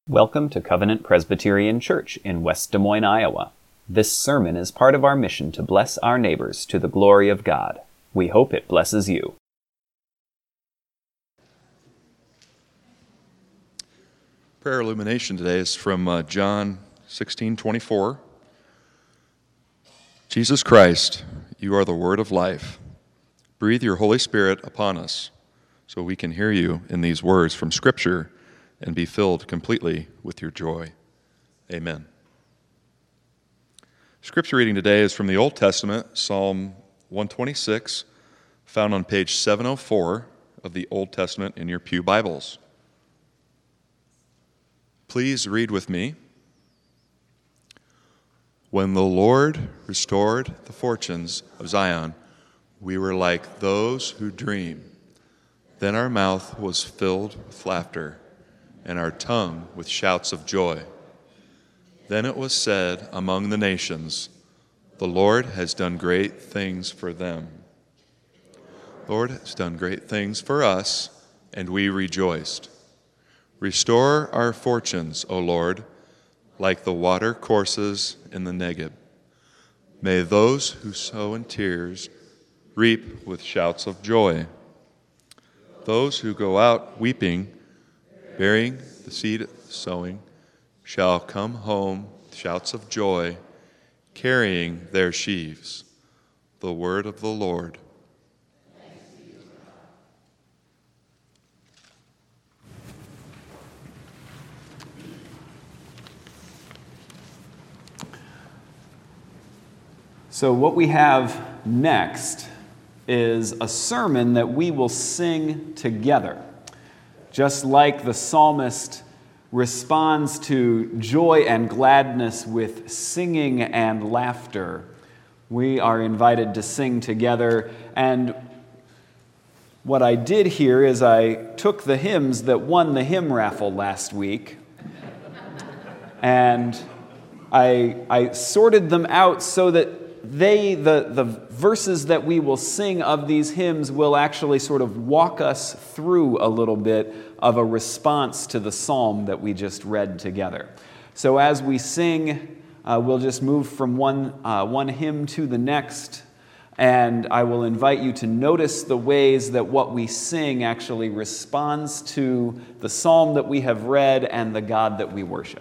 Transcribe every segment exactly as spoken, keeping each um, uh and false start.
Welcome to Covenant Presbyterian Church in West Des Moines, Iowa. This sermon is part of our mission to bless our neighbors to the glory of God. We hope it blesses you. Prayer illumination today is from uh, John sixteen twenty-four. Jesus Christ, you are the word of life. Breathe your Holy Spirit upon us so we can hear you in these words from Scripture and be filled completely with your joy. Amen. Scripture reading today is from the Old Testament, Psalm one twenty-six, found on page seven oh four of the Old Testament in your pew Bibles. Please read with me. When the Lord restored the fortunes of Zion, we were like those who dream. Then our mouth was filled with laughter, and our tongue with shouts of joy. Then it was said among the nations, the Lord has done great things for them. The Lord has done great things for us, and we rejoiced. Restore our fortunes, O Lord, like the water courses in the Negeb. May those who sow in tears reap with shouts of joy. Those who go out weeping, bearing the seed of sowing, shall come home with shouts of joy, carrying their sheaves. The word of the Lord. So what we have next is a sermon that we will sing together. Just like the psalmist responds to joy and gladness with singing and laughter, we are invited to sing together. And what I did here is I took the hymns that won the hymn raffle last week, and I, I sorted them out so that they, the, the verses that we will sing of these hymns will actually sort of walk us through a little bit of a response to the psalm that we just read together. So as we sing, uh, we'll just move from one, uh, one hymn to the next, and I will invite you to notice the ways that what we sing actually responds to the psalm that we have read and the God that we worship.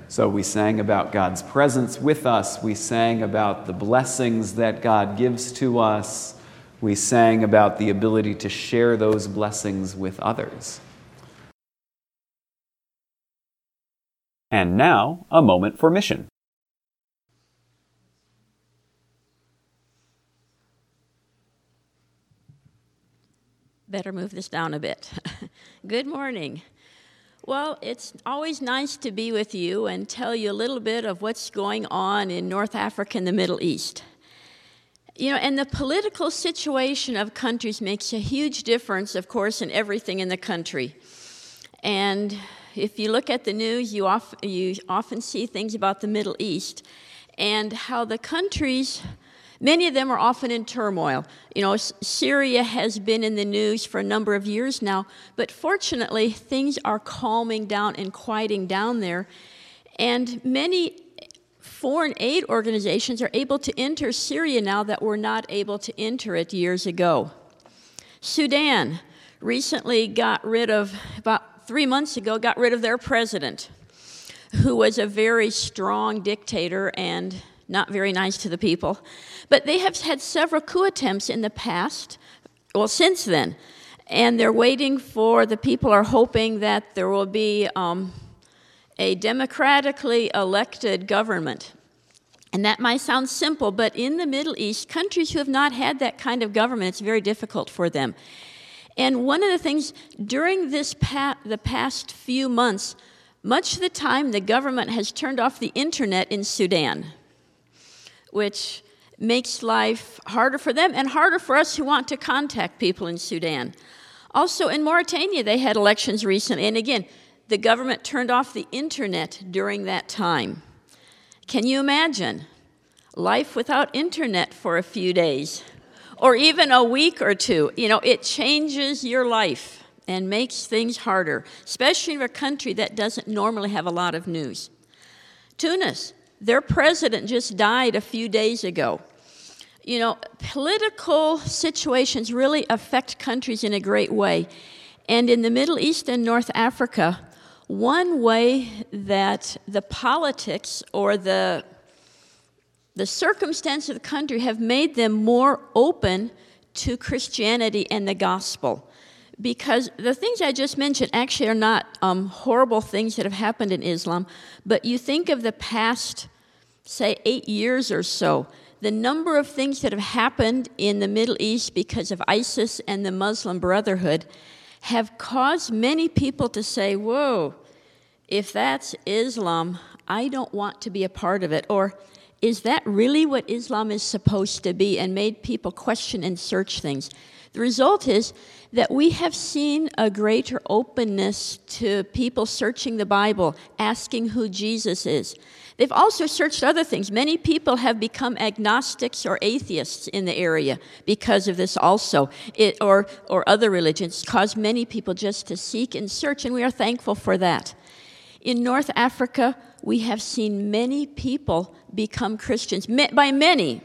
So we sang about God's presence with us. We sang about the blessings that God gives to us. We sang about the ability to share those blessings with others. And now, a moment for mission. Better move this down a bit. Good morning. Well, it's always nice to be with you and tell you a little bit of what's going on in North Africa and the Middle East. You know, and the political situation of countries makes a huge difference, of course, in everything in the country. And if you look at the news, you, of, you often see things about the Middle East and how the countries, many of them are often in turmoil. You know, Syria has been in the news for a number of years now, but fortunately, things are calming down and quieting down there. And many foreign aid organizations are able to enter Syria now that were not able to enter it years ago. Sudan recently got rid of, about three months ago, got rid of their president, who was a very strong dictator and not very nice to the people. But they have had several coup attempts in the past, well, since then. And they're waiting for, the people are hoping that there will be um, a democratically elected government. And that might sound simple, but in the Middle East, countries who have not had that kind of government, it's very difficult for them. And one of the things, during this pa- the past few months, much of the time the government has turned off the internet in Sudan, which makes life harder for them and harder for us who want to contact people in Sudan. Also, in Mauritania, they had elections recently, and again, the government turned off the internet during that time. Can you imagine life without internet for a few days, or even a week or two? You know, it changes your life and makes things harder, especially in a country that doesn't normally have a lot of news. Tunis, their president just died a few days ago. You know, political situations really affect countries in a great way. And in the Middle East and North Africa, one way that the politics or the, the circumstance of the country have made them more open to Christianity and the gospel. Because the things I just mentioned actually are not um, horrible things that have happened in Islam, but you think of the past, say, eight years or so, the number of things that have happened in the Middle East because of ISIS and the Muslim Brotherhood have caused many people to say, whoa, if that's Islam, I don't want to be a part of it. Or is that really what Islam is supposed to be? And made people question and search things. The result is that we have seen a greater openness to people searching the Bible, asking who Jesus is. They've also searched other things. Many people have become agnostics or atheists in the area because of this also, it, or, or other religions, caused many people just to seek and search, and we are thankful for that. In North Africa, we have seen many people become Christians. By many,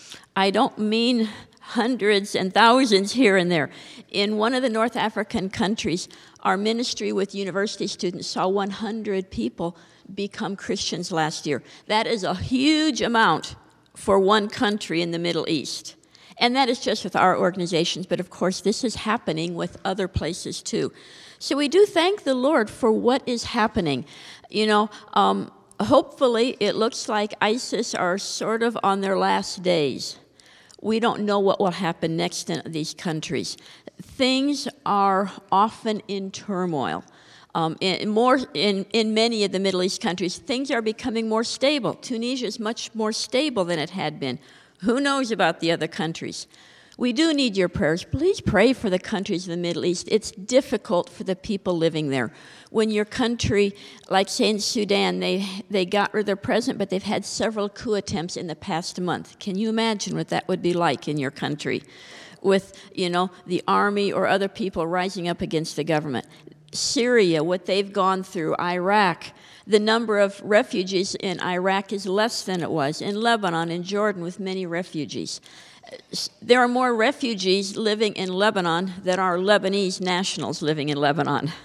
I don't mean hundreds and thousands here and there. In one of the North African countries, our ministry with university students saw one hundred people become Christians last year. That is a huge amount for one country in the Middle East. And that is just with our organizations, but of course this is happening with other places too. So we do thank the Lord for what is happening. You know, um, hopefully it looks like ISIS are sort of on their last days. We don't know what will happen next in these countries. Things are often in turmoil. Um, in, more, in, in many of the Middle East countries, things are becoming more stable. Tunisia is much more stable than it had been. Who knows about the other countries? We do need your prayers. Please pray for the countries of the Middle East. It's difficult for the people living there. When your country, like say in Sudan, they, they got rid of their president, but they've had several coup attempts in the past month. Can you imagine what that would be like in your country with, you know, the army or other people rising up against the government? Syria, what they've gone through, Iraq, the number of refugees in Iraq is less than it was. In Lebanon, in Jordan, with many refugees. There are more refugees living in Lebanon than are Lebanese nationals living in Lebanon.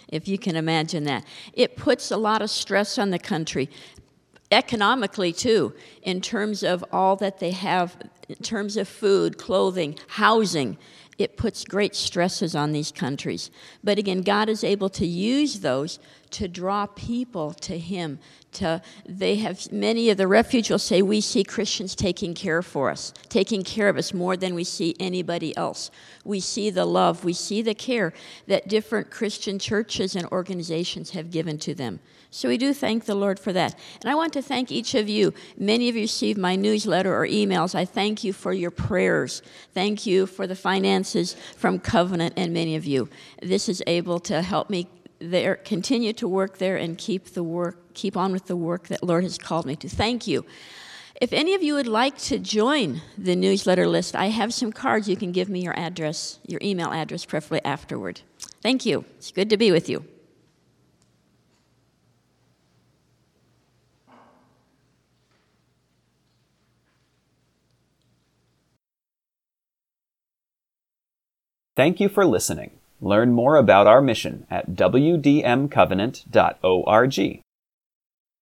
if you can imagine that. It puts a lot of stress on the country, economically too, in terms of all that they have, in terms of food, clothing, housing. It puts great stresses on these countries. But again, God is able to use those to draw people to Him. To, they have, many of the refuge will say, we see Christians taking care for us, taking care of us more than we see anybody else. We see the love, we see the care that different Christian churches and organizations have given to them. So we do thank the Lord for that. And I want to thank each of you. Many of you receive my newsletter or emails. I thank you for your prayers. Thank you for the finances from Covenant and many of you. This is able to help me there, continue to work there and keep the work, keep on with the work that Lord has called me to. Thank you. If any of you would like to join the newsletter list, I have some cards. You can give me your address, your email address, preferably afterward. Thank you. It's good to be with you. Thank you for listening. Learn more about our mission at w d m covenant dot org.